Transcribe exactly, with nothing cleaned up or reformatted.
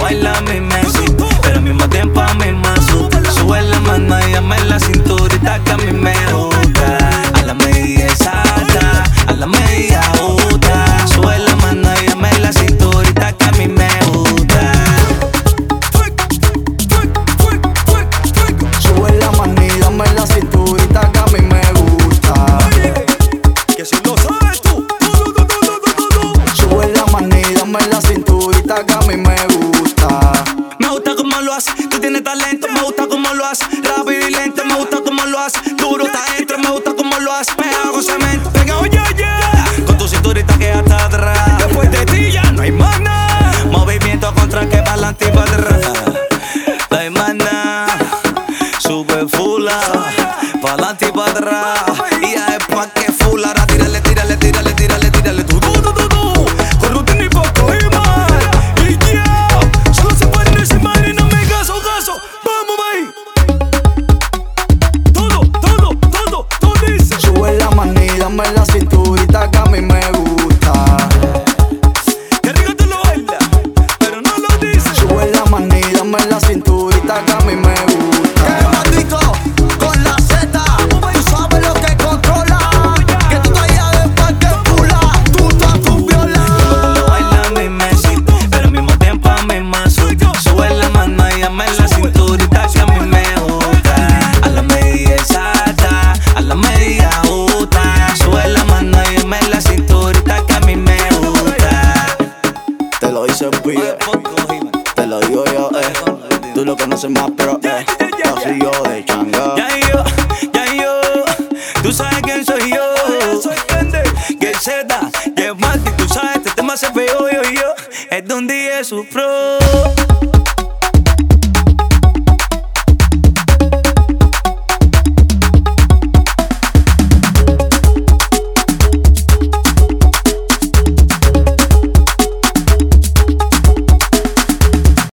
baila a mí me sí, pero al mismo tiempo a mí me asusta. Sube la mano y llama en la cinturita que a mí me gusta. A la medida exacta, a la medida justa. Sube la mano y llama en la cinturita que a mí me gusta. Sube la mano y dame la cinturita que a mí me gusta. Que si lo sabes tú. Sube la mano y dame la cinturita que a mí me gusta. Me gusta como lo haces, tú tienes talento. Me gusta como lo haces, rápido y lento. Me gusta como lo haces, duro está dentro. Me gusta como lo haces, pegado con cemento. Pegado ya, ya. Con tu cinturita que hasta atrás. Después de ti ya no hay más nada. Movimiento contra que para adelante y para atrás. No hay más nada. Super fula, para adelante y para atrás. Y ya es pa' que fula. Ahora tírale, tírale, tírale, tírale, tírale. Tú, tú, tú, tú, tú. Con rutina y poco y mal. Y ya. Solo se pueden decir mal y no me caso, caso. Vamos, ahí. Todo, todo, todo, todo dice. Sube la mano y dame la cinturita que a mí me gusta. Que rico tú lo bailas, pero no lo dices. Sube la mano y dame la cinturita que a mí me gusta. Que maldito con la Z, tú sabes lo que controla. Que tú traías de parque pula, tú estás tu viola. Baila a mí me sí, pero al mismo tiempo a mí me asusta. Sube la mano y llama en la cinturita que a mí me gusta. A la medida exacta, a la medida justa. Sube la mano y llama en la cinturita que a mí me gusta. Te lo hice pide, te lo digo yo, eh. Tú lo conoces más, pero eh. Yo soy yo de changa. Ya yo, ya yo, tú sabes quién soy yo. Soy grande. Que Z, que Marty, tú sabes, este tema se pegó yo y yo. Es donde es su pro.